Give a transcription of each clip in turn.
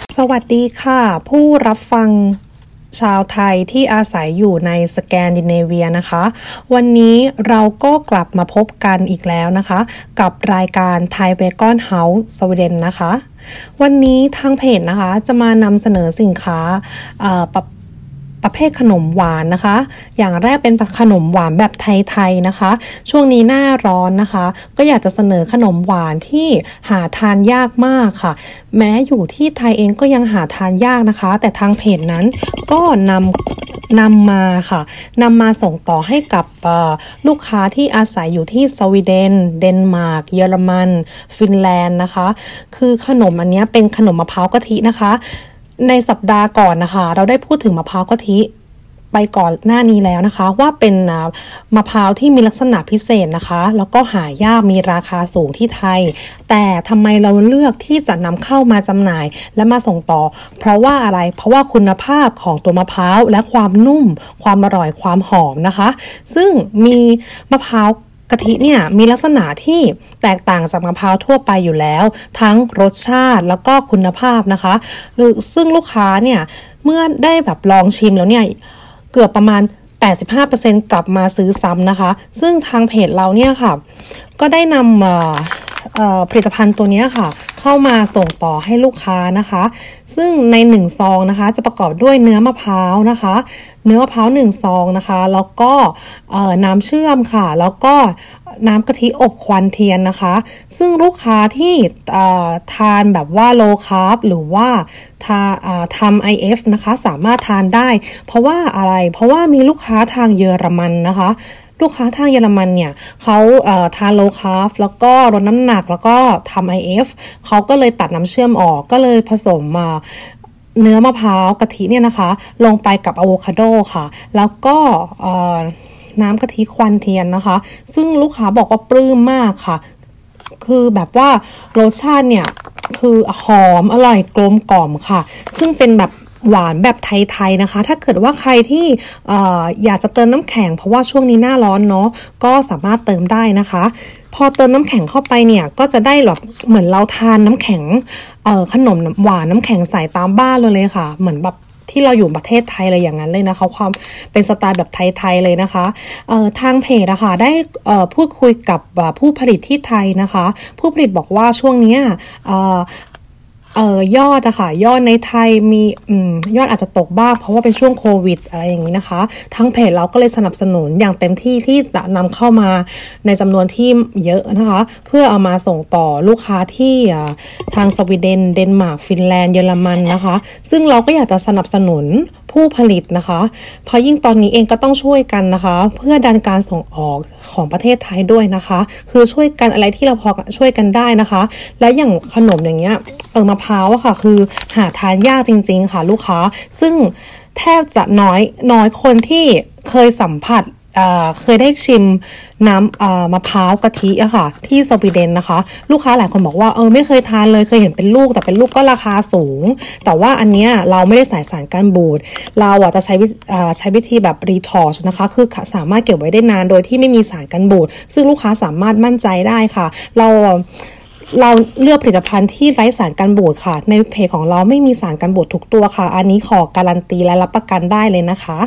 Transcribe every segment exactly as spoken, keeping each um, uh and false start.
สวัสดีค่ะผู้รับฟังชาวไทยที่อาศัยอยู่ในสแกนดิเนเวียนะคะวันนี้เราก็กลับมาพบกันอีกแล้วนะคะกับรายการ Thai Vegan House Sweden นะคะวันนี้ทางเพจนะคะจะมานำเสนอสินค้าประประเภทขนมหวานนะคะอย่างแรกเป็นขนมหวานแบบไทยๆนะคะช่วงนี้หน้าร้อนนะคะก็อยากจะเสนอขนมหวานที่หาทานยากมากค่ะแม้อยู่ที่ไทยเองก็ยังหาทานยากนะคะแต่ทางเพจนั้นก็นำนำมาค่ะนำมาส่งต่อให้กับลูกค้าที่อาศัยอยู่ที่สวีเดนเดนมาร์กเยอรมันฟินแลนด์นะคะคือขนมอันนี้เป็นขนมมะพร้าวกะทินะคะในสัปดาห์ก่อนนะคะเราได้พูดถึงมะพร้าวกะทิไปก่อนหน้านี้แล้วนะคะว่าเป็นมะพร้าวที่มีลักษณะพิเศษนะคะแล้วก็หายากมีราคาสูงที่ไทยแต่ทำไมเราเลือกที่จะนำเข้ามาจำหน่ายและมาส่งต่อเพราะว่าอะไรเพราะว่าคุณภาพของตัวมะพร้าวและความนุ่มความอร่อยความหอมนะคะซึ่งมีมะพร้าวกะทิเนี่ยมีลักษณะที่แตกต่างจากมะพร้าวทั่วไปอยู่แล้วทั้งรสชาติแล้วก็คุณภาพนะคะหรือซึ่งลูกค้าเนี่ยเมื่อได้แบบลองชิมแล้วเนี่ยเกือบประมาณ แปดสิบห้าเปอร์เซ็นต์ กลับมาซื้อซ้ำนะคะซึ่งทางเพจเราเนี่ยค่ะก็ได้นำผลิตภัณฑ์ตัวนี้ค่ะเข้ามาส่งต่อให้ลูกค้านะคะซึ่งในหนึ่งซองนะคะจะประกอบด้วยเนื้อมะพร้าวนะคะเนื้อมะพร้าวหนึ่งซองนะคะแล้วก็น้ำเชื่อมค่ะแล้วก็น้ำกะทิอบควันเทียนนะคะซึ่งลูกค้าที่ทานแบบว่า low carb หรือว่าทำ ไอ เอฟ นะคะสามารถทานได้เพราะว่าอะไรเพราะว่ามีลูกค้าทางเยอรมันนะคะลูกค้าทางเยอรมันเนี่ยเขาเอ่อทาน low carb แล้วก็ลดน้ำหนักแล้วก็ทำ ไอ เอฟ เขาก็เลยตัดน้ำเชื่อมออกก็เลยผสมมาเนื้อมะพร้าวกะทิเนี่ยนะคะลงไปกับอะโวคาโดค่ะแล้วก็เอ่อน้ำกะทิควันเทียนนะคะซึ่งลูกค้าบอกว่าปลื้มมากค่ะคือแบบว่ารสชาติเนี่ยคือหอมอร่อยกลมกล่อมค่ะซึ่งเป็นแบบหวานแบบไทยๆนะคะถ้าเกิดว่าใครที่เอ่ออยากจะเติมน้ำแข็งเพราะว่าช่วงนี้หน้าร้อนเนาะก็สามารถเติมได้นะคะพอเติมน้ำแข็งเข้าไปเนี่ยก็จะได้แบบเหมือนเราทานน้ำแข็งเอ่อขนมหวานน้ำแข็งใส่ตามบ้านเลยเลยค่ะเหมือนแบบที่เราอยู่ประเทศไทยเลยอย่างนั้นเลยนะคะความเป็นสไตล์แบบไทยๆเลยนะคะเอ่อทางเพจอะค่ะได้เอ่อพูดคุยกับผู้ผลิตที่ไทยนะคะผู้ผลิตบอกว่าช่วงนี้เอ่อเอ่อยอดอะค่ะยอดในไทยมีอืมยอดอาจจะตกบ้างเพราะว่าเป็นช่วงโควิดอะไรอย่างนี้นะคะทั้งเพจเราก็เลยสนับสนุนอย่างเต็มที่ที่จะนำเข้ามาในจำนวนที่เยอะนะคะเพื่อเอามาส่งต่อลูกค้าที่ทางสวีเดนเดนมาร์กฟินแลนด์เยอรมันนะคะซึ่งเราก็อยากจะสนับสนุนผู้ผลิตนะคะเพราะยิ่งตอนนี้เองก็ต้องช่วยกันนะคะเพื่อดันการส่งออกของประเทศไทยด้วยนะคะคือช่วยกันอะไรที่เราพอช่วยกันได้นะคะและอย่างขนมอย่างเงี้ยเออมะพร้าวอะค่ะคือหาทานยากจริงๆค่ะลูกค้าซึ่งแทบจะน้อยน้อยคนที่เคยสัมผัสเคยได้ชิมน้ำมะพร้าวกะทิอะค่ะที่สวีเดนนะคะลูกค้าหลายคนบอกว่าเออไม่เคยทานเลยเคยเห็นเป็นลูกแต่เป็นลูกก็ราคาสูงแต่ว่าอันเนี้ยเราไม่ได้ใส่สารกันบูดเราอะจะใช้ใช้วิธีแบบรีทอร์ชนะคะคือสามารถเก็บไว้ได้นานโดยที่ไม่มีสารกันบูดซึ่งลูกค้าสามารถมั่นใจได้ค่ะเราเราเลือกผลิตภัณฑ์ที่ไร้สารกันบูดค่ะในเพจของเราไม่มีสารกันบูดทุกตัวค่ะอันนี้ขอการันตีและรับประกันได้เลยนะคะ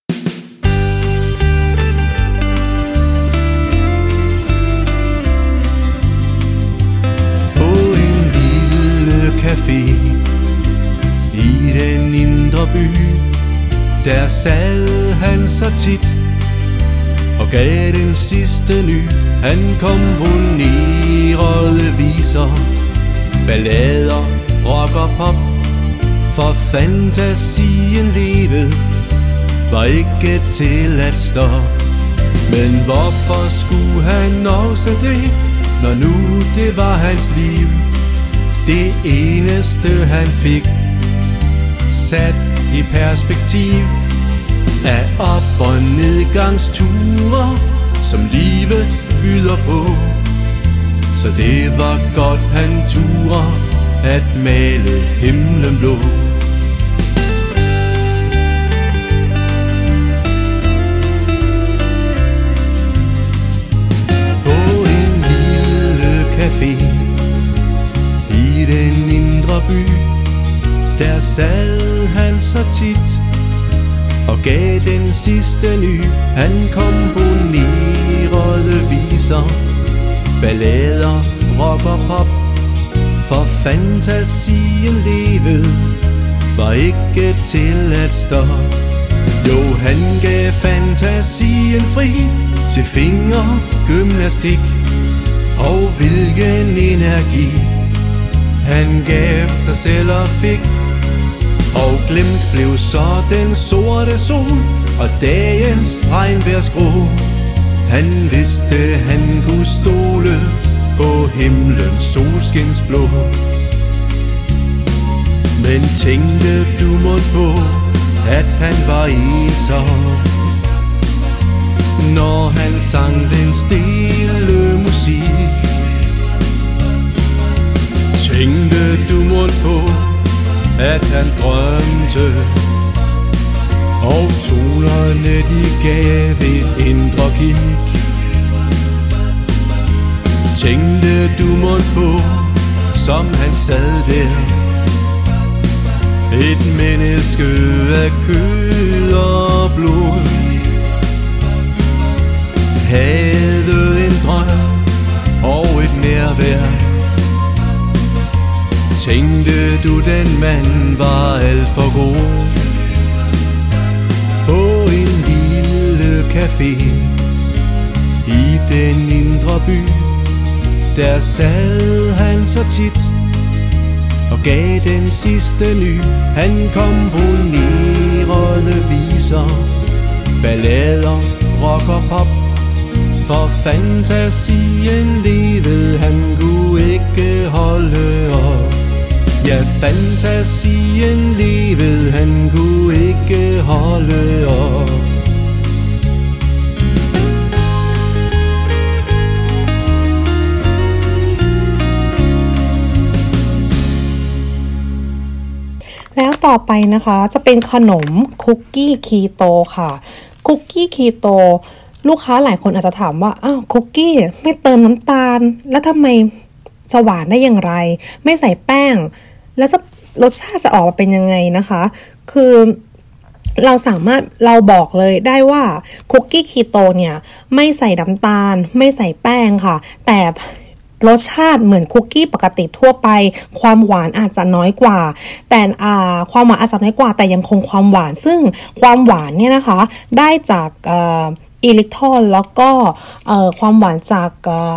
café i den indre by. Der sad han så tit og gav den sidste ny. Han komponerede viser, ballader, rock og pop. For fantasien levede var ikke til at stoppe. Men hvorfor skulle han også det, når nu det var hans liv? Det eneste han fik sat i perspektiv af op- og nedgangsture, som livet byder på. Så det var godt han turde at male himlen blå. På en lille café i den indre by, Der sad han så tit og gav den sidste ny. Han komponerede viser, ballader, rock og pop. For fantasien levede var ikke til at stoppe. Jo, han gav fantasien fri til fingergymnastik. Og hvilken energi han gav sig selv og fik. Og glemt blev så den sorte sol og dagens regnvejrsgrå. Han vidste han kunne stole på himlens solskinsblå. Men tænkte du mon på, at han var ensom, når han sang den stille musik? Tænkte du mon på, at han drømte, og tonerne de gav et indre kick? Tænkte du mon på, som han sad der, et menneske af kød og blod, havde en drøm og et nærvær? Tænkte du den mand var alt for god? På en lille café i den indre by, der sad han så tit og gav den sidste ny. Han komponerede viser, ballader, rock og pop. For fantasien levede, han kunne ikke holde op. Ja, fantasien levede, han kunne ikke holde op. แล้วต่อไปนะคะจะเป็นขนมคุกกี้คีโตค่ะคุกกี้คีโตลูกค้าหลายคนอาจจะถามว่าอ้าวคุกกี้ไม่เติมน้ำตาลแล้วทำไมจะหวานได้อย่างไรไม่ใส่แป้งแล้วจะรสชาติจะออกมาเป็นยังไงนะคะคือเราสามารถเราบอกเลยได้ว่าคุกกี้คีโตเนี่ยไม่ใส่น้ำตาลไม่ใส่แป้งค่ะแต่รสชาติเหมือนคุกกี้ปกติทั่วไปความหวานอาจจะน้อยกว่าแต่อ่าความหวานอาจจะน้อยกว่าแต่ยังคงความหวานซึ่งความหวานเนี่ยนะคะได้จากเอ่ออิเล็กทรอนแล้วก็เอ่อความหวานจากเอ่อ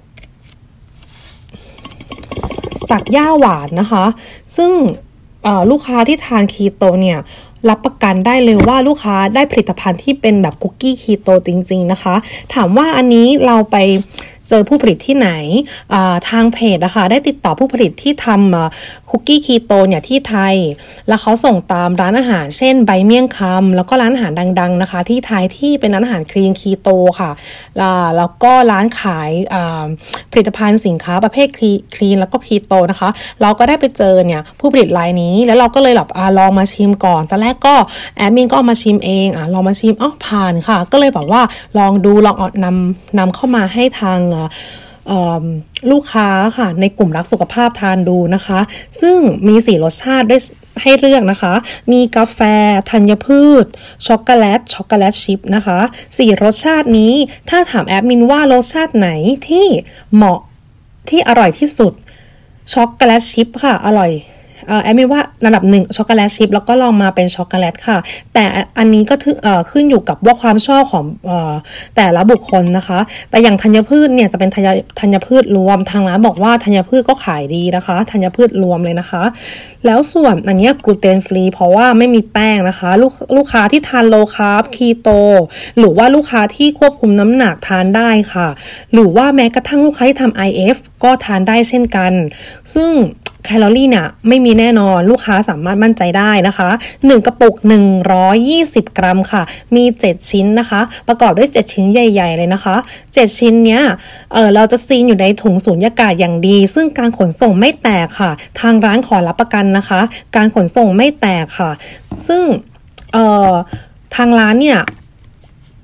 จากหญ้าหวานนะคะซึ่งลูกค้าที่ทานคีโตเนี่ยรับประกันได้เลยว่าลูกค้าได้ผลิตภัณฑ์ที่เป็นแบบคุกกี้คีโตจริงๆนะคะถามว่าอันนี้เราไปเจอผู้ผลิตที่ไหนทางเพจนะคะได้ติดต่อผู้ผลิตที่ทำคุกกี้คีโตเนี่ยที่ไทยแล้วเขาส่งตามร้านอาหารเช่นใบเมี่ยงคำแล้วก็ร้านอาหารดังๆนะคะที่ไทยที่เป็นร้านอาหารคลีนคีโตค่ะแล้วก็ร้านขายผลิตภัณฑ์สินค้าประเภทคลีนแล้วก็คีโตนะคะเราก็ได้ไปเจอเนี่ยผู้ผลิตรายนี้แล้วเราก็เลยแบบลองมาชิมก่อนตอนแรกก็แอดมินก็เอามาชิมเองอ่ะลองมาชิมอ๋อผ่านค่ะก็เลยแบบว่าลองดูลองนำนำเข้ามาให้ทางลูกค้าค่ะในกลุ่มรักสุขภาพทานดูนะคะซึ่งมีสี่รสชาติได้ให้เลือกนะคะมีกาแฟธัญพืชช็อกโกแลตช็อกโกแลตชิพนะคะสี่รสชาตินี้ถ้าถามแอดมินว่ารสชาติไหนที่เหมาะที่อร่อยที่สุดช็อกโกแลตชิพค่ะอร่อยแอดมินว่าระดับหนึ่งช็อกโกแลตชิพแล้วก็ลองมาเป็นช็อกโกแลตค่ะแต่อันนี้ก็ขึ้นอยู่กับว่าความชอบของแต่ละบุคคลนะคะแต่อย่างธัญพืชเนี่ยจะเป็นธัญพืชรวมทางร้านบอกว่าธัญพืชก็ขายดีนะคะธัญพืชรวมเลยนะคะแล้วส่วนอันนี้กลูเตนฟรีเพราะว่าไม่มีแป้งนะคะลูกลูกค้าที่ทานโลคาร์บคีโตหรือว่าลูกค้าที่ควบคุมน้ำหนักทานได้ค่ะหรือว่าแม้กระทั่งลูกค้าที่ทำ ไอ เอฟ ก็ทานได้เช่นกันซึ่งแคลอรี่เนี่ยไม่มีแน่นอนลูกค้าสามารถมั่นใจได้นะคะหนึ่งกระปุกหนึ่งร้อยยี่สิบกรัมค่ะมีเจ็ดชิ้นนะคะประกอบด้วยเจ็ดชิ้นใหญ่ๆเลยนะคะเจ็ดชิ้นเนี้ยเออเราจะซีนอยู่ในถุงสูญญากาศอย่างดีซึ่งการขนส่งไม่แตกค่ะทางร้านขอรับประกันนะคะการขนส่งไม่แตกค่ะซึ่งเอ่อทางร้านเนี่ย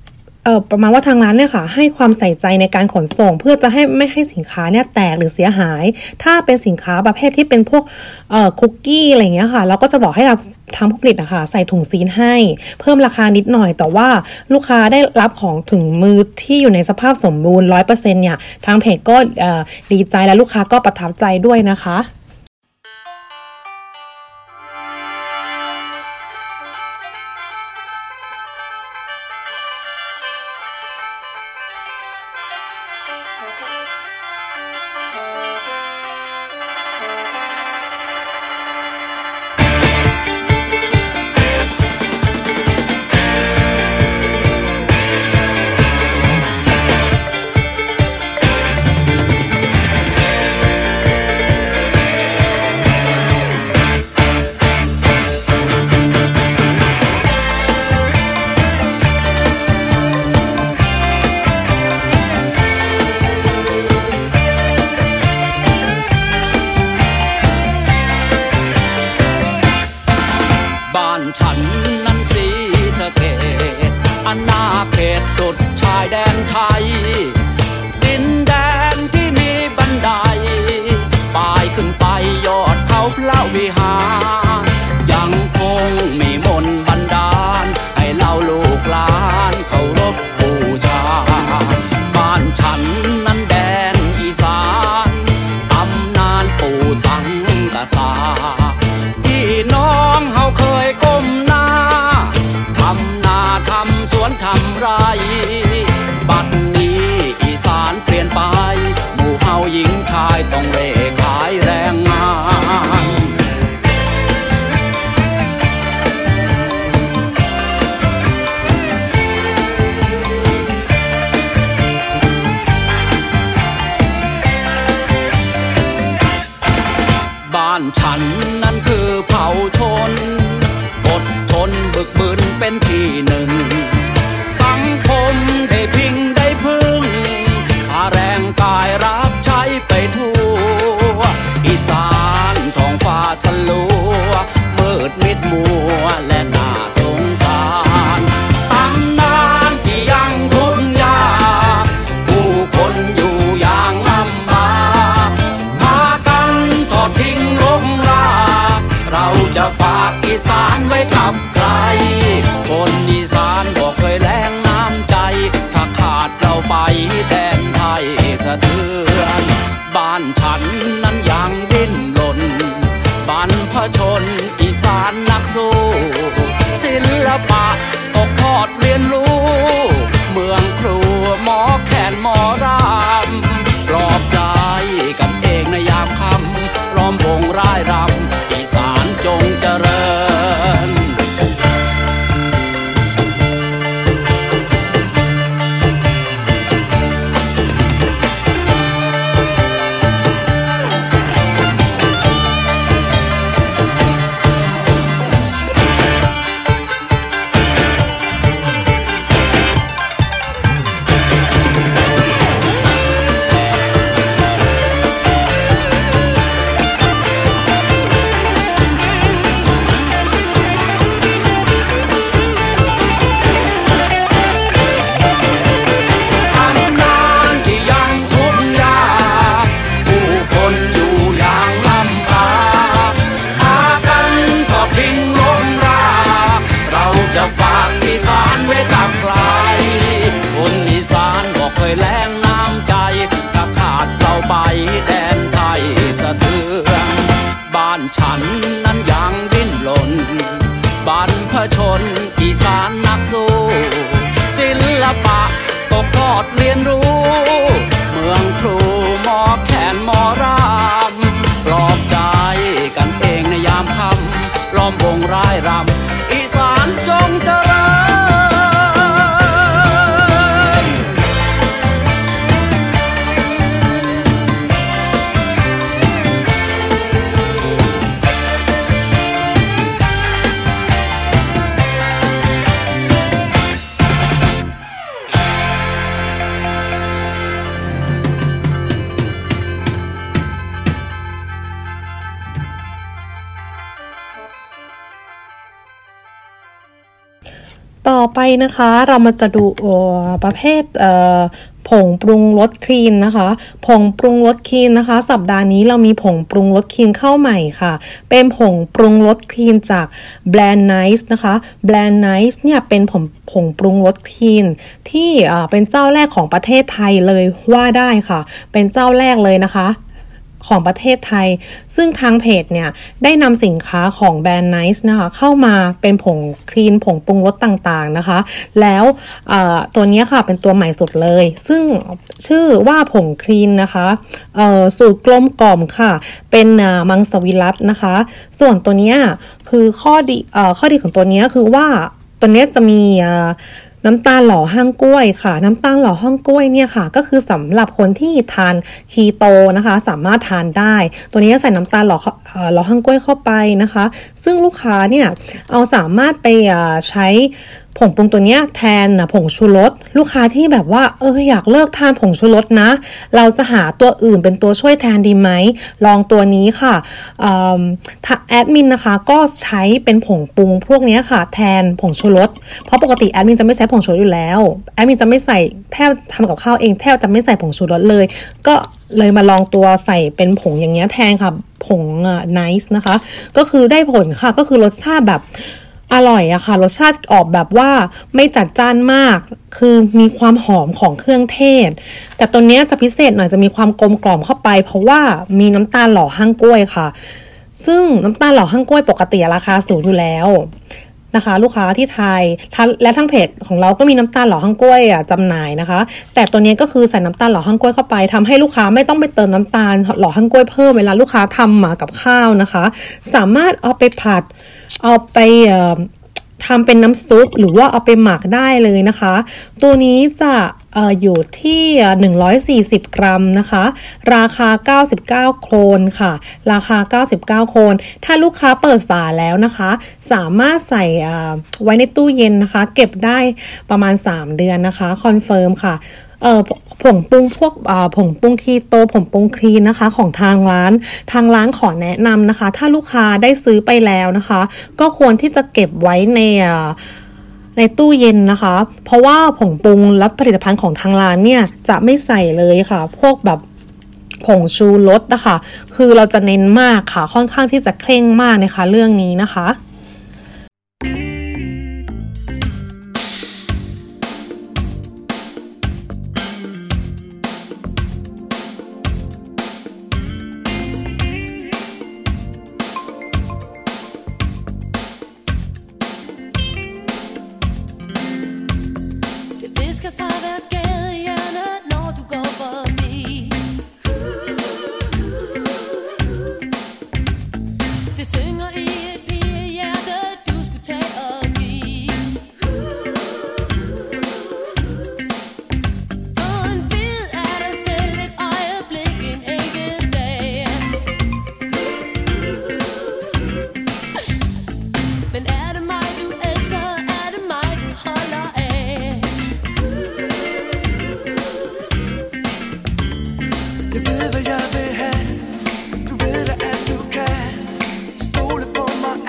เอ่อประมาณว่าทางร้านเนี่ยค่ะให้ความใส่ใจในการขนส่งเพื่อจะให้ไม่ให้สินค้าเนี่ยแตกหรือเสียหายถ้าเป็นสินค้าประเภทที่เป็นพวกเอ่อคุกกี้อะไรอย่างเงี้ยค่ะเราก็จะบอกให้เราทางผู้ผลิตอะค่ะใส่ถุงซีลให้เพิ่มราคานิดหน่อยแต่ว่าลูกค้าได้รับของถึงมือที่อยู่ในสภาพสมบูรณ์ ร้อยเปอร์เซ็นต์ เนี่ยทางเพจก็เอ่อดีใจและลูกค้าก็ประทับใจด้วยนะคะบ้านฉันนั้นศรีสะเกษอาณาเขตสุดชายแดนไทยดินแดนที่มีบันไดป่ายขึ้นไปยอดเขาพระวิหารยังคงมีมนต์บันดาลให้เราลูกหลานเคารพบูชาบ้านฉันนั้นแดนอีสานตำนานปู่สังกษาพี่น้องเฮาเคยก้มหน้าทำนาทำสวนทำไรบัดนี้อีสานเปลี่ยนไปหมู่เฮาหญิงชายต้องเร่ขายแรงงานบ้านฉันนั้นคือเผ่าชนอดทนบึกบึนเป็นที่หนึ่งสังคมได้พิงได้พึ่งพาแรงกายรับใช้ไปทั่วอีสานท้องฟ้าสลัวมืดมิดมัวและน่าสงสารตำนานที่ยังทุกข์ยากผู้คนอยู่อย่างลำบากพากันทอดทิ้งลงลาเราจะฝากอีสานไว้กับใครคนอีสานบอกเคยแรงน้ำใจถ้าขาดเราไปแดนไทยสะเทือนบ้านฉันนั้นยังดิ้นรนบรรพชนอีสานนักสู้ศิลปะตกทอดเรียนรู้เมืองครูหมอแคนหมอรำปลอบใจกันเองในยามค่ำล้อมวงร่ายรำอีสานจงเจริญไปแดนไทยสะเทือนบ้านฉันนั้นยังดิ้นรนบรรพชนอีสานนักสู้ศิลปะตกทอดเรียนรู้เมืองครูหมอแคนหมอรำปลอบใจกันเองในยามค่ำล้อมวงร่ายรำอีสานจงเจริญต่อไปนะคะเรามาจะดูประเภทผงปรุงรสคลีนนะคะผงปรุงรสคลีนนะคะสัปดาห์นี้เรามีผงปรุงรสคลีนเข้าใหม่ค่ะเป็นผงปรุงรสคลีนจากแบรนด์ Nice นะคะแบรนด์ Nice เนี่ยเป็นผงผงปรุงรสคลีนที่เป็นเจ้าแรกของประเทศไทยเลยว่าได้ค่ะเป็นเจ้าแรกเลยนะคะของประเทศไทยซึ่งทางเพจเนี่ยได้นำสินค้าของแบรนด์ Nice นะคะเข้ามาเป็นผงคลีนผงปรุงรสต่างๆนะคะแล้วตัวนี้ค่ะเป็นตัวใหม่สุดเลยซึ่งชื่อว่าผงคลีนนะคะสูตรกลมกล่อมค่ะเป็นมังสวิรัตินะคะส่วนตัวนี้คือข้อดีข้อดีของตัวนี้คือว่าตัวนี้จะมีน้ำตาลหล่อห้างกล้วยค่ะน้ำตาลหล่อห้างกล้วยเนี่ยค่ะก็คือสำหรับคนที่ทานคีโตนะคะสามารถทานได้ตัวนี้ใส่น้ำตาลหล่อหล่อห้างกล้วยเข้าไปนะคะซึ่งลูกค้าเนี่ยเอาสามารถไปใช้ผงปรุงตัวนี้แทนผงชูรสลูกค้าที่แบบว่าเอออยากเลิกทานผงชูรสนะเราจะหาตัวอื่นเป็นตัวช่วยแทนดีไหมลองตัวนี้ค่ะแอดมินนะคะก็ใช้เป็นผงปรุงพวกนี้ค่ะแทนผงชูรสเพราะปกติแอดมินจะไม่ใช้ผงชูรสอยู่แล้วแอดมินจะไม่ใส่แทบทำกับข้าวเองแทบจะไม่ใส่ผงชูรสเลยก็เลยมาลองตัวใส่เป็นผงอย่างเงี้ยแทนค่ะผง Nice นะคะก็คือได้ผลค่ะก็คือรสชาติแบบอร่อยอะค่ะรสชาติออกแบบว่าไม่จัดจ้านมากคือมีความหอมของเครื่องเทศแต่ตัวนี้จะพิเศษหน่อยจะมีความกลมกล่อมเข้าไปเพราะว่ามีน้ำตาลหล่อห้างกล้วยค่ะซึ่งน้ำตาลหล่อห้างกล้วยปกติราคาสูงอยู่แล้วนะคะลูกค้าที่ไทยและทั้งเพจของเราก็มีน้ำตาลหล่อห้างกล้วยอ่ะจำหน่ายนะคะแต่ตัวนี้ก็คือใส่น้ำตาลหล่อห้างกล้วยเข้าไปทำให้ลูกค้าไม่ต้องไปเติมน้ำตาลหล่อห้างกล้วยเพิ่มเวลาลูกค้าทำมากับข้าวนะคะสามารถเอาไปผัดเอาไปทำเป็นน้ำซุปหรือว่าเอาไปหมักได้เลยนะคะตัวนี้จะเอ่ออยู่ที่หนึ่งร้อยสี่สิบกรัมนะคะราคาเก้าสิบเก้าโครนค่ะราคาเก้าสิบเก้าโครนถ้าลูกค้าเปิดฝาแล้วนะคะสามารถใส่ไว้ในตู้เย็นนะคะเก็บได้ประมาณสามเดือนนะคะคอนเฟิร์มค่ะเอ่อผงปรุงพวกอ่าผงปรุงคีโตผงปรุงคลีนนะคะของทางร้านทางร้านขอแนะนำนะคะถ้าลูกค้าได้ซื้อไปแล้วนะคะก็ควรที่จะเก็บไว้ในอ่าในตู้เย็นนะคะเพราะว่าผงปรุงและผลิตภัณฑ์ของทางร้านเนี่ยจะไม่ใส่เลยค่ะพวกแบบผงชูรสนะคะคือเราจะเน้นมากค่ะค่อนข้างที่จะเคร่งมากนะคะเรื่องนี้นะคะ Du ved hvad jeg vil have, du ved der at du kan. Stole på mig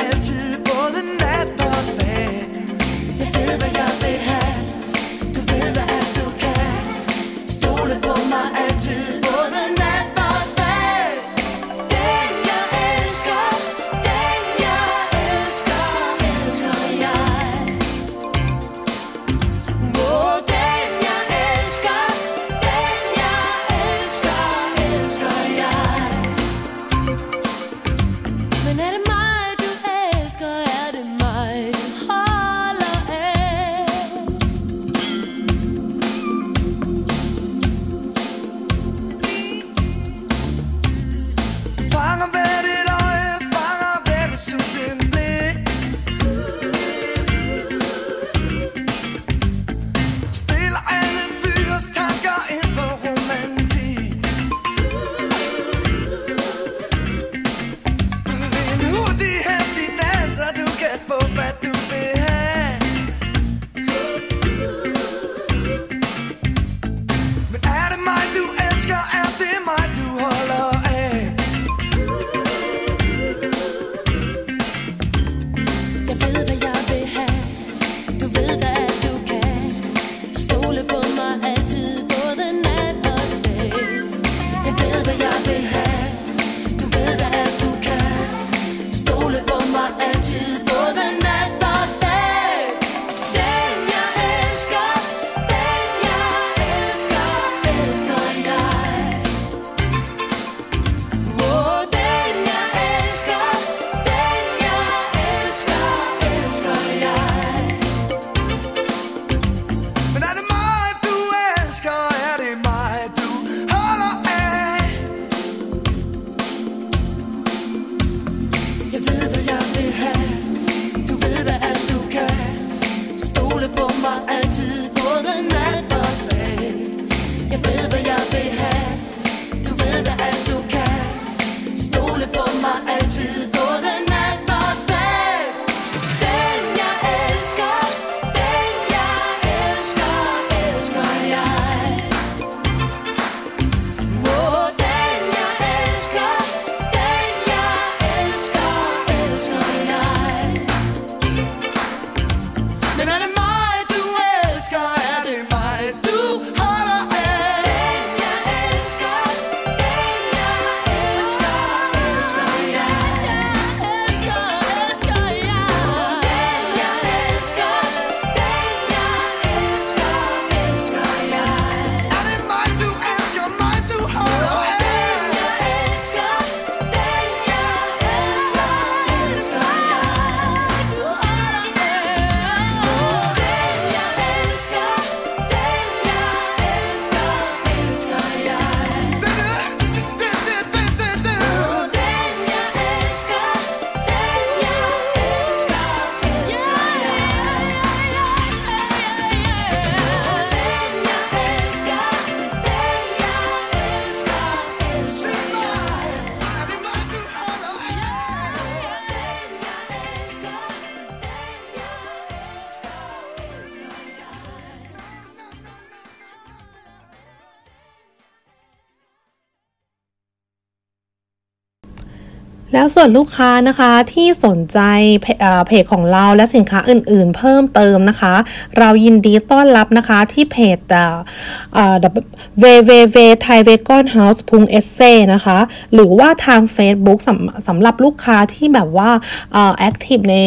แล้วส่วนลูกค้านะคะที่สนใจเพจของเราและสินค้าอื่นๆเพิ่มเติมนะคะเรายินดีต้อนรับนะคะที่เพจ ดับเบิลยู ดับเบิลยู ดับเบิลยู ดับเบิลยู ดอท ไทยเวกอนเฮาส์ ดอท เอส เอ นะคะหรือว่าทาง Facebook สำสำหรับลูกค้าที่แบบว่าแอคทีฟใน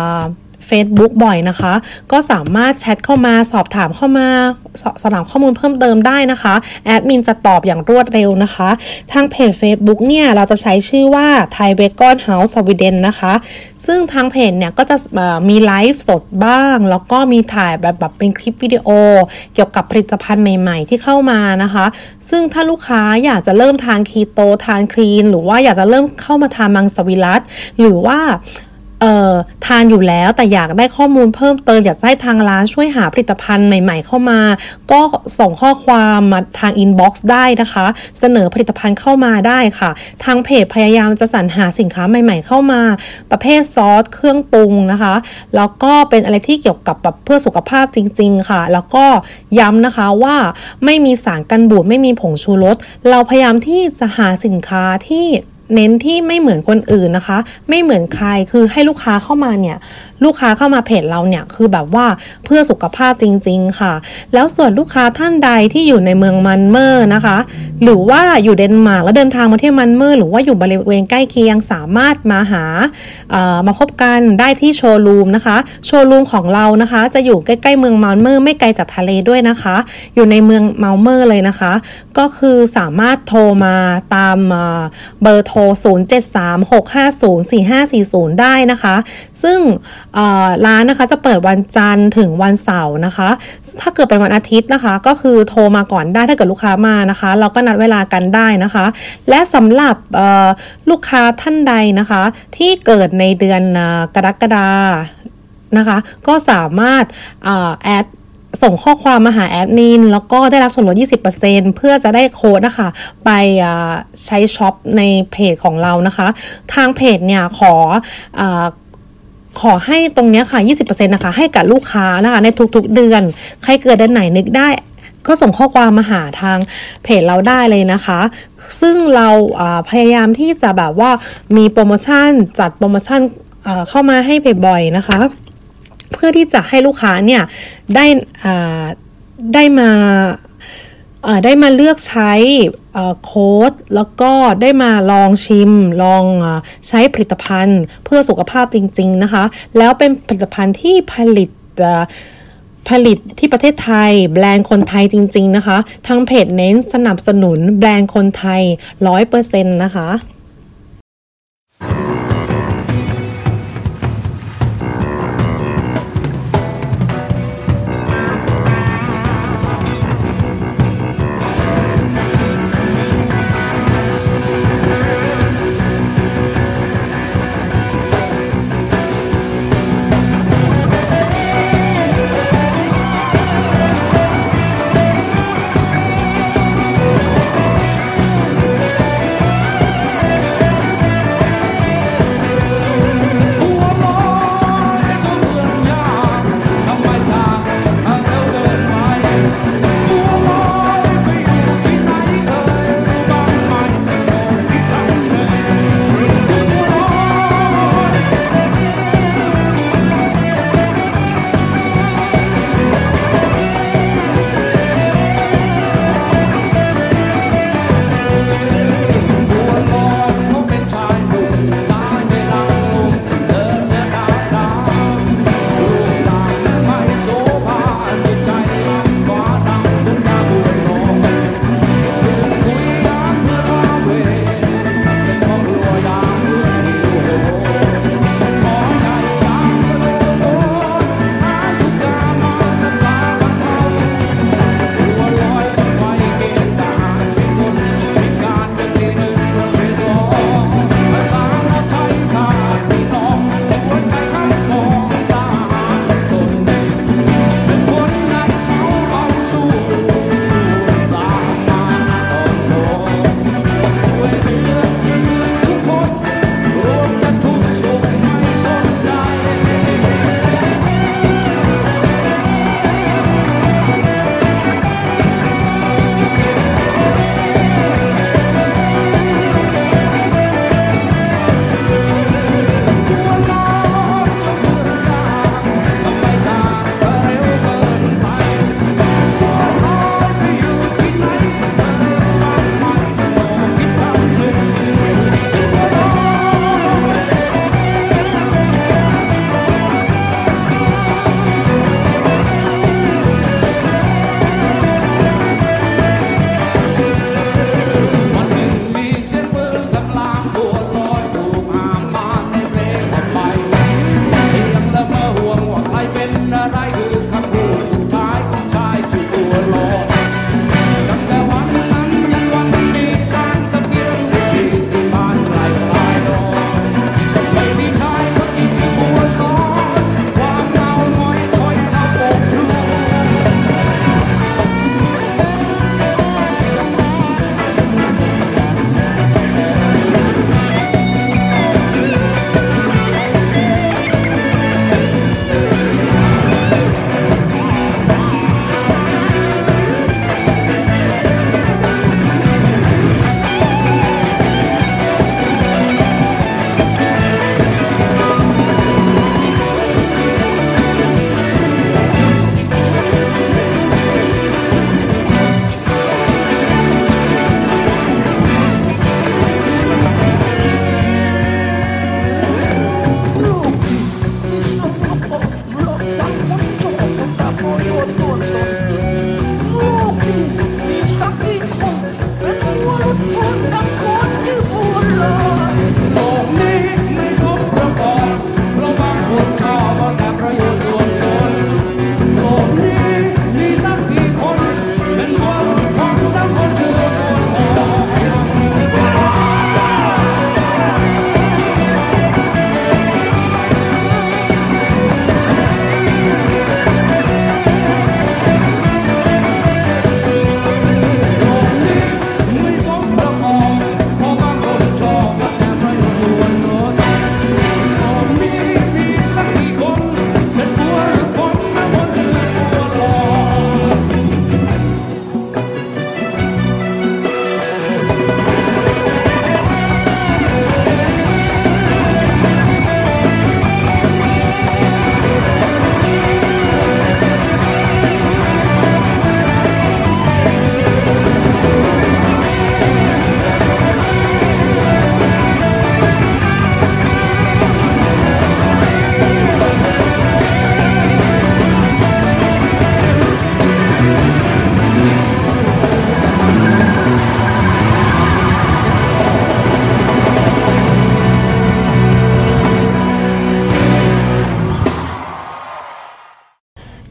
Facebook บ่อยนะคะก็สามารถแชทเข้ามาสอบถามเข้ามาสสอบถามข้อมูลเพิ่มเติมได้นะคะแอดมินจะตอบอย่างรวดเร็วนะคะทางเพจ Facebook เนี่ยเราจะใช้ชื่อว่า Thai Bacon House Sweden นะคะซึ่งทางเพจเนี่ยก็จะมีไลฟ์สดบ้างแล้วก็มีถ่ายแบบแบบเป็นคลิปวิดีโอเกี่ยวกับผลิตภัณฑ์ใหม่ๆที่เข้ามานะคะซึ่งถ้าลูกค้าอยากจะเริ่มทานคีโตทานคลีนหรือว่าอยากจะเริ่มเข้ามาทานมังสวิรัติหรือว่าเอ่อทานอยู่แล้วแต่อยากได้ข้อมูลเพิ่มเติมอยากให้ทางร้านช่วยหาผลิตภัณฑ์ใหม่ๆเข้ามาก็ส่งข้อความมาทางอินบ็อกซ์ได้นะคะเสนอผลิตภัณฑ์เข้ามาได้ค่ะทางเพจพยายามจะสรรหาสินค้าใหม่ๆเข้ามาประเภทซอสเครื่องปรุงนะคะแล้วก็เป็นอะไรที่เกี่ยวกับแบบเพื่อสุขภาพจริงๆค่ะแล้วก็ย้ำนะคะว่าไม่มีสารกันบูดไม่มีผงชูรสเราพยายามที่จะหาสินค้าที่เน้นที่ไม่เหมือนคนอื่นนะคะไม่เหมือนใครคือให้ลูกค้าเข้ามาเนี่ยลูกค้าเข้ามาเพจเราเนี่ยคือแบบว่าเพื่อสุขภาพจริงๆค่ะแล้วส่วนลูกค้าท่านใดที่อยู่ในเมืองมันเมอร์นะคะหรือว่าอยู่เดนมาร์กแล้วเดินทางมาที่มันเมอร์หรือว่าอยู่บริเวณใกล้เคียงสามารถมาหาเอ่อมาพบกันได้ที่โชว์รูมนะคะโชว์รูมของเรานะคะจะอยู่ใกล้ๆเมืองมันเมอร์ไม่ไกลจากทะเลด้วยนะคะอยู่ในเมืองมันเมอร์เลยนะคะก็คือสามารถโทรมาตามเบอร์โทรศูนย์ เจ็ด สาม หก ห้า ศูนย์ สี่ ห้า สี่ ศูนย์ได้นะคะซึ่งร้านนะคะจะเปิดวันจันทร์ถึงวันเสาร์นะคะถ้าเกิดเป็นวันอาทิตย์นะคะก็คือโทรมาก่อนได้ถ้าเกิดลูกค้ามานะคะเราก็นัดเวลากันได้นะคะและสำหรับลูกค้าท่านใดนะคะที่เกิดในเดือนกรกฎานะคะก็สามารถแอดส่งข้อความมาหาแอดมินแล้วก็ได้รับส่วนลด ยี่สิบเปอร์เซ็นต์ เพื่อจะได้โค้ดนะคะไปใช้ช็อปในเพจของเรานะคะทางเพจเนี่ยขอขอให้ตรงนี้ค่ะ ยี่สิบเปอร์เซ็นต์ นะคะให้กับลูกค้านะคะในทุกๆเดือนใครเกิดเดือนไหนนึกได้ก็ส่งข้อความมาหาทางเพจเราได้เลยนะคะซึ่งเราพยายามที่จะแบบว่ามีโปรโมชั่นจัดโปรโมชั่นเข้ามาให้บ่อยๆนะคะเพื่อที่จะให้ลูกค้าเนี่ยได้ได้มาได้มาเลือกใช้โค้ดแล้วก็ได้มาลองชิมลองใช้ผลิตภัณฑ์เพื่อสุขภาพจริงๆนะคะแล้วเป็นผลิตภัณฑ์ที่ผลิตผลิตที่ประเทศไทยแบรนด์คนไทยจริงๆนะคะทางเพจเน้นสนับสนุนแบรนด์คนไทย ร้อยเปอร์เซ็นต์ นะคะ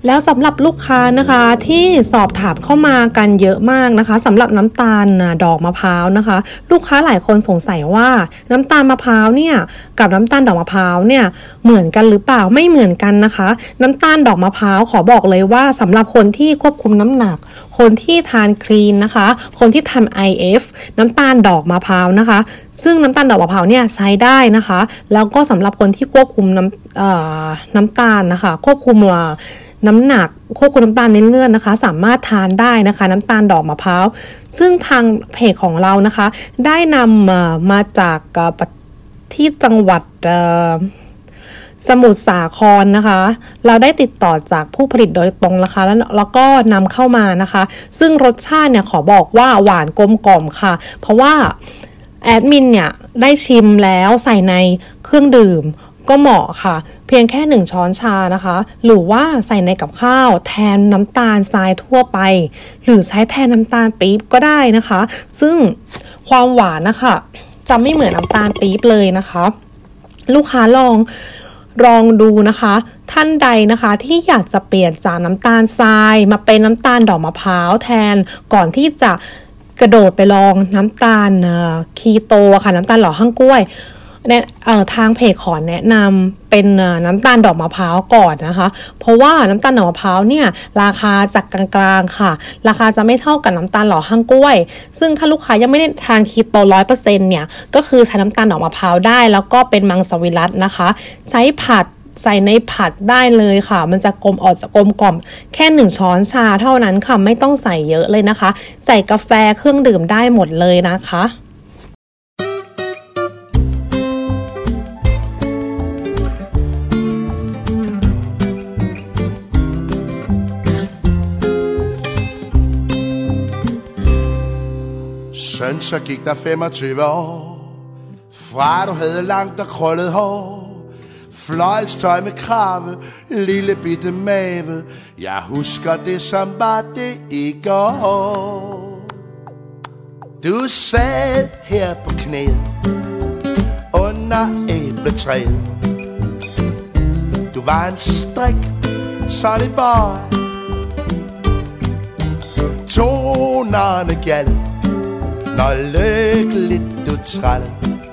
แล้วสำหรับลูกค้านะคะที่สอบถามเข้ามากันเยอะมากนะคะสำหรับน้ำตาลดอกมะพร้าวนะคะลูกค้าหลายคนสงสัยว่าน้ำตาลมะพร้าวเนี่ยกับน้ำตาลดอกมะพร้าวเนี่ยเหมือนกันหรือเปล่าไม่เหมือนกันนะคะน้ำตาลดอกมะพร้าวขอบอกเลยว่าสำหรับคนที่ควบคุมน้ำหนักคนที่ทานคลีนนะคะคนที่ทำ ไอ เอฟ น้ำตาลดอกมะพร้าวนะคะซึ่งน้ำตาลดอกมะพร้าวเนี่ยใช้ได้นะคะแล้วก็สำหรับคนที่ควบคุมน้ำเอ่อน้ำตาลนะคะควบคุมน้ำหนักควบคุมน้ำตาลในเลือดนะคะสามารถทานได้นะคะน้ำตาลดอกมะพร้าวซึ่งทางเพจของเรานะคะได้นำมาจากที่จังหวัดสมุทรสาครนะคะเราได้ติดต่อจากผู้ผลิตโดยตรงนะคะแล้วแล้วก็นำเข้ามานะคะซึ่งรสชาติเนี่ยขอบอกว่าหวานกลมกล่อมค่ะเพราะว่าแอดมินเนี่ยได้ชิมแล้วใส่ในเครื่องดื่มก็เหมาะค่ะเพียงแค่หนึ่งช้อนชานะคะหรือว่าใส่ในกับข้าวแทนน้ำตาลทรายทั่วไปหรือใช้แทนน้ำตาลปี๊บก็ได้นะคะซึ่งความหวานนะคะจะไม่เหมือนน้ำตาลปี๊บเลยนะคะลูกค้าลองลองดูนะคะท่านใดนะคะที่อยากจะเปลี่ยนจากน้ำตาลทรายมาเป็นน้ำตาลดอกมะพร้าวแทนก่อนที่จะกระโดดไปลองน้ำตาลคีโตค่ะน้ำตาลหล่อหั่งกล้วยเอ่อทางเพจขอแนะนำเป็นน้ำตาลดอกมะพร้าวก่อนนะคะเพราะว่าน้ำตาลดอกมะพร้าวเนี่ยราคาจากกลางๆค่ะราคาจะไม่เท่ากับน้ำตาลหล่อหั่งกล้วยซึ่งถ้าลูกค้ายังไม่ได้ทานคีโต ร้อยเปอร์เซ็นต์ เนี่ยก็คือใช้น้ำตาลดอกมะพร้าวได้แล้วก็เป็นมังสวิรัตินะคะใช้ผัดใส่ในผัดได้เลยค่ะมันจะกลมออกจะกลมกล่อมแค่หนึ่งช้อนชาเท่านั้นค่ะไม่ต้องใส่เยอะเลยนะคะใส่กาแฟเครื่องดื่มได้หมดเลยนะคะ Sådan så gik der femogtyve år Fra du havde langt og krøllet hår Fløjlstøj med krave Lille bitte mave Jeg husker det som var det i går Du sad her på knæet Under æbletræet Du var en strik Sonny boy Tonerne gjaldt Når lykkeligt du trællede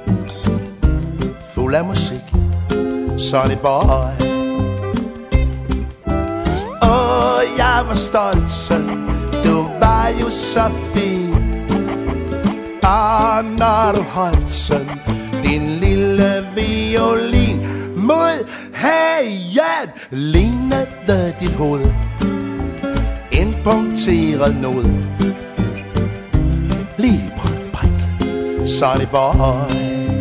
Fuld af musik Sonny boy Åh, jeg var stolt sådan Du var jo så fin Og når du holdt sådan Din lille violin Mod hagen Lignede dit hoved En punkteret node Lige på en prik Sonny boy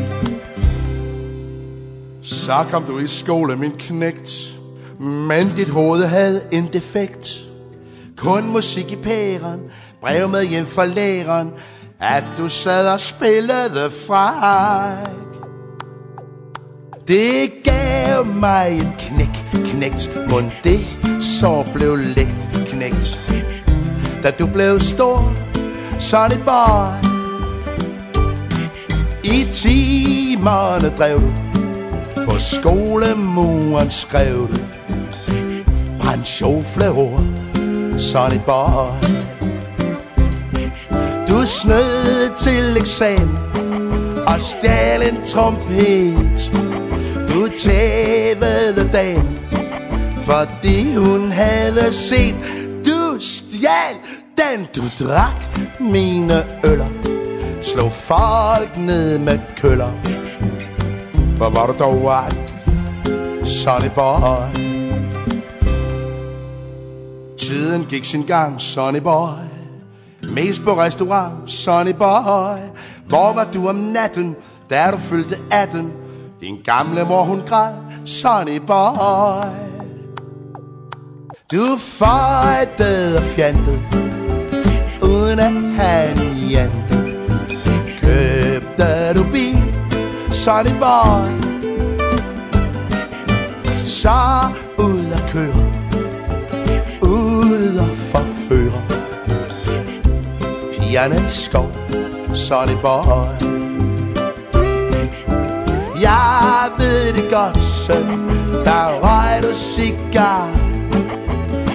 Så kom du i skole, min knægt Men dit hoved havde en defekt Kun musik i pæren Brev med hjem fra læreren At du sad og spillede fræk Det gav mig en knæk, knægt Mon det så blev lægt, knægt Da du blev stor Sonny boy I timerne drev du På skolemuren skrev du Branchofleord Sonny boy Du snød til eksamen Og stjal en trompet Du tævede damen Fordi hun havde set Du stjal den du drak Mine øller Slog folk ned med køller Hvor var du dog ej Sonny boy Tiden gik sin gang Sonny boy Mest på restaurant Sonny boy Hvor var du om natten Da du fyldte atten Din gamle mor hun græd Sonny boy Du fejtede og fjantede Uden at have en jante Købte du bil Sonny boy Så ud at køre Ud at forføre Pigerne i skov Sonny boy Jeg ved det godt, søn Der røg du cigar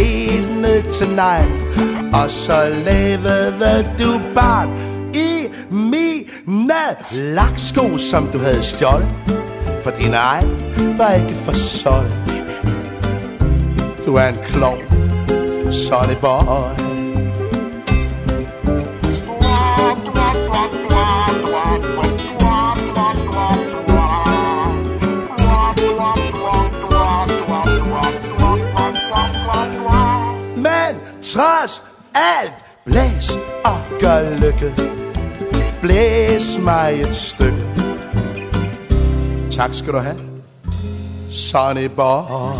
helt ned til negl. Og så lavede du barn i mine laksko, som du havde stjålet, for din egen var ikke for solgt. Du er en klovn, Sonny Boy. Men trods alt, blæs og gør lykke. Blæs mig et stykke. Tak skal du have, Sonny Boy.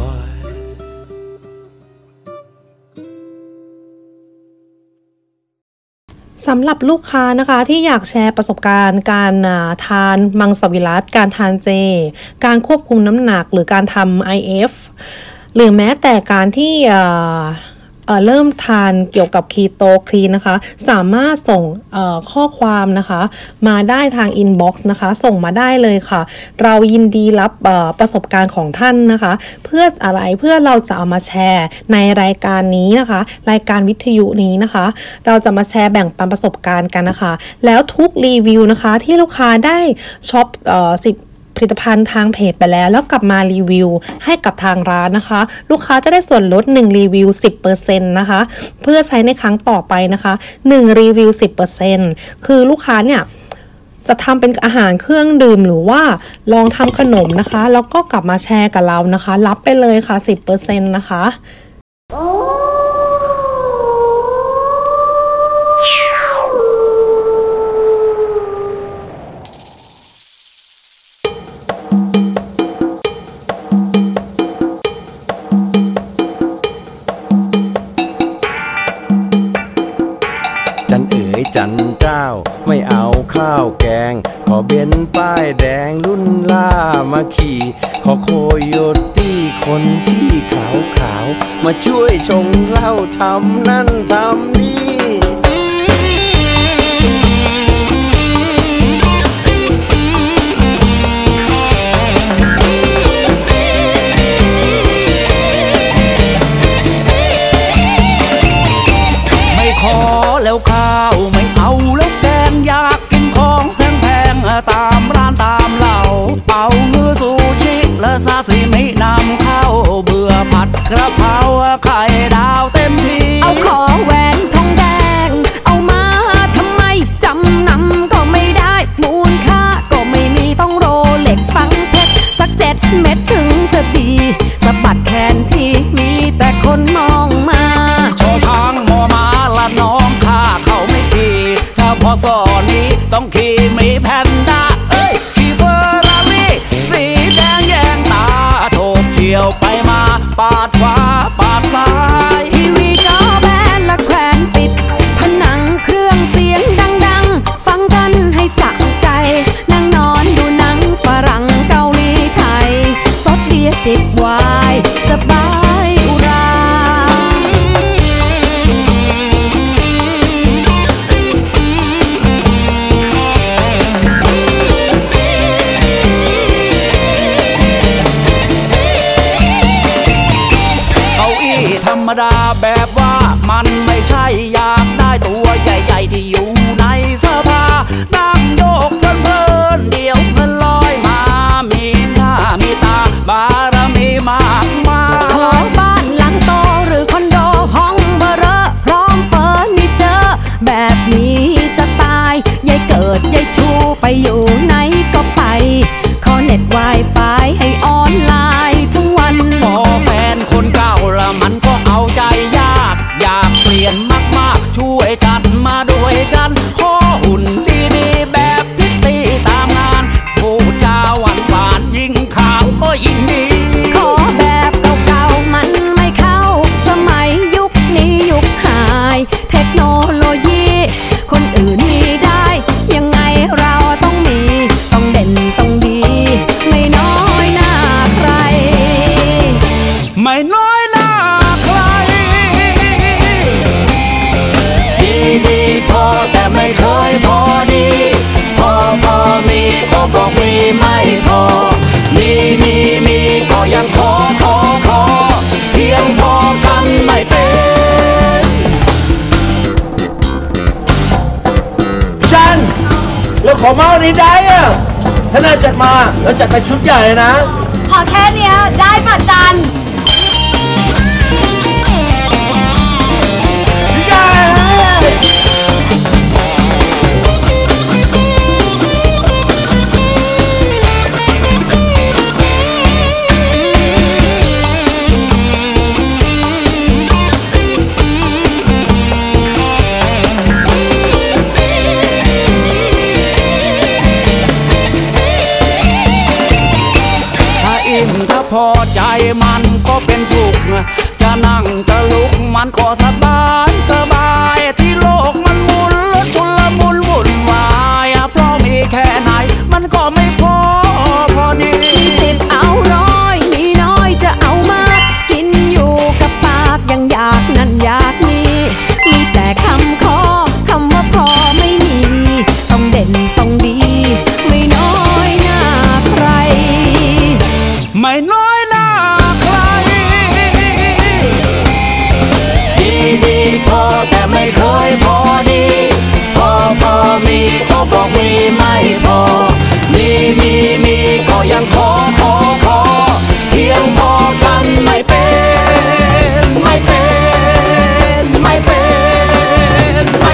สำหรับลูกค้านะคะที่อยากแชร์ประสบการณ์การทานมังสวิรัติการทานเจการควบคุมน้ำหนักหรือการทำ ไอ เอฟ หรือแม้แต่การที่เอ่อเริ่มทานเกี่ยวกับคีโตคลีนนะคะสามารถส่งเอ่อข้อความนะคะมาได้ทางอินบ็อกซ์นะคะส่งมาได้เลยค่ะเรายินดีรับเอ่อประสบการณ์ของท่านนะคะเพื่ออะไรเพื่อเราจะเอามาแชร์ในรายการนี้นะคะรายการวิทยุนี้นะคะเราจะมาแชร์แบ่งปันประสบการณ์กันนะคะแล้วทุกรีวิวนะคะที่ลูกค้าได้ช็อปเอ่อสิผลิตภัณฑ์ทางเพจไปแล้วแล้วกลับมารีวิวให้กับทางร้านนะคะลูกค้าจะได้ส่วนลดหนึ่งรีวิว สิบเปอร์เซ็นต์ นะคะเพื่อใช้ในครั้งต่อไปนะคะหนึ่งรีวิว สิบเปอร์เซ็นต์ คือลูกค้าเนี่ยจะทำเป็นอาหารเครื่องดื่มหรือว่าลองทำขนมนะคะแล้วก็กลับมาแชร์กับเรานะคะรับไปเลยค่ะ สิบเปอร์เซ็นต์ นะคะจันเอ๋ยจันเจ้าไม่เอาข้าวแกงขอเบนป้ายแดงรุ่นล่ามาขี่ขอโคโยตี้คนที่ขาวขาวมาช่วยชงเหล้าทำนั่นทำนี่ขอแล้วข้าวไม่เอาแล้วแกงอยากกินของแพงๆตามร้านตามเหล่าเอาเนื้อซูชิและซาซิมินำเข้าเบื่อผัดกระเพราไข่ดาวเต็มทีเอาขอแหวนทองแดงเอามาทำไมจำนำก็ไม่ได้มูลค่าก็ไม่มีต้องโรเล็กฟังเพชรสักเจ็ดเม็ดถึงจะดีสะบัดแขนที่มีแต่คนมองมาชอช้างมอมาละน้องข้าเขาไม่ขี่ถ้าพอสอนี้ต้องขี่มีแพนด้าเอ้ยขี่เฟอร์รารี่สีแดงแยงตาโถกเฉียวไปมาปาดขวาปาดซ้ายทีวีจอแบนและแขวนติดผนังเครื่องเสียงดังๆฟังกันให้สะใจนั่งนอนดูหนังฝรั่งเกาหลีไทยซดเบียร์จิบไวน์สบายอุราธรรมดาแบบว่ามันไม่ใช่อยากได้ตัวใหญ่ๆที่อยู่ในสภานั่งโยกเพลินๆเดียวเงินลอยมามีหน้ามีตาบารมีมากมายขอบ้านหลังโตหรือคอนโดห้องเบอร์เรอพร้อมเฟอร์นิเจอร์แบบนี้สไตล์ยายเกิดยายชูไปอยู่ไหนก็ไปขอเน็ตไวไฟให้ออนไลน์ทั้งวันพอแฟนคนเก่าละมันก็เอาใจยากอยากเปลี่ยนมากๆช่วยจัดมาด้วยกันขอหุ่นดีๆแบบพิตตี้ตามงานพูดจาหวานๆยิ่งขาวก็ยิ่งดีขอแบอมากนี้ได้อะถ้านายจัดมาแล้วจัดไปชุดใหญ่เลยนะขอแค่เนี้ยได้ป่ะจันชุดใหญ่ถ้าพอใจมันก็เป็นสุขจะนั่งจะลุกมันก็สบายสบายที่โลกมันหมุนชุลมุนวุ่นวายเพราะมีแค่ไหนมันก็ไม่พอพอดีติดเอาน้อยมีน้อยจะเอามากกินอยู่กับปากยังอยากนั่นอยากนี่มีแต่คำขอคำว่าพอไม่มีต้องเด่นต้องดีไม่น้อยหน้าใครไม่น้อยหน้าใครดีดีพอแต่ไม่เคยพอดีพอพอมีก็บอกมีไม่พอมีมีมีก็ยังขอขอขอเพียงพอกันไม่เป็นไม่เป็นไม่เป็นไม่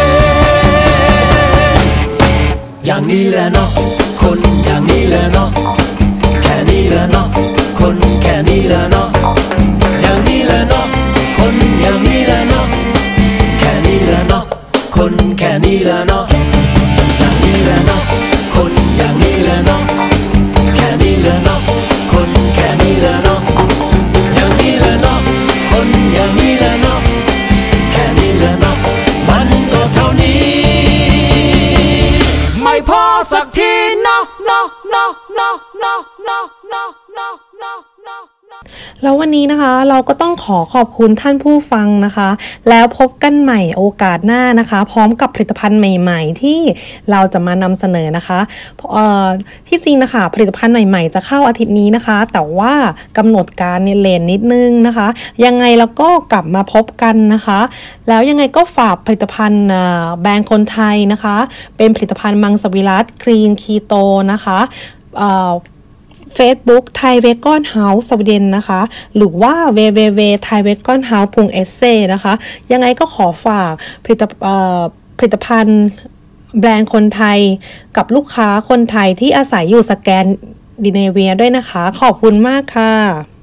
เป็นอย่างนี้แหละเนาะคนอย่างนี้แหละเนาะแค่นี้แหละเนาะคนแค่นี้แหละเนาะอย่างนี้แหละเนาะคนอย่างนี้แหละเนาะแค่นี้แหละเนาะคนแค่นี้แหละเนาะอย่างนี้แหละเนาะคนอย่างนี้แหละเนาะแค่นี้แหละเนาะคนแค่นี้แหละเนาะอย่างนี้แหละเนาะคนอย่างนี้แหละเนาะแค่นี้แหละเนาะมันก็เท่านี้ไม่พอสักทีเนาะเนาะเนาะเนาะเนาะเนาะเนาะเนาะเนาะเนาะแล้ววันนี้นะคะเราก็ต้องขอขอบคุณท่านผู้ฟังนะคะแล้วพบกันใหม่โอกาสหน้านะคะพร้อมกับผลิตภัณฑ์ใหม่ๆที่เราจะมานำเสนอนะคะเอ่อที่จริงนะคะผลิตภัณฑ์ใหม่ๆจะเข้าอาทิตย์นี้นะคะแต่ว่ากำหนดการเนี่ยเลนนิดนึงนะคะยังไงเราก็กลับมาพบกันนะคะแล้วยังไงก็ฝากผลิตภัณฑ์แบรนด์คนไทยนะคะเป็นผลิตภัณฑ์มังสวิรัติคลีนคีโตนะคะเอ่อFacebook Thai Vegan House สวีเดนนะคะหรือว่า ดับเบิลยู ดับเบิลยู ดับเบิลยู ดอท ไทยเวกอนเฮาส์ ดอท เอส เอ นะคะยังไงก็ขอฝากผลิตผลิตภัณฑ์แบรนด์คนไทยกับลูกค้าคนไทยที่อาศัยอยู่สแกนดิเนเวียด้วยนะคะขอบคุณมากค่ะ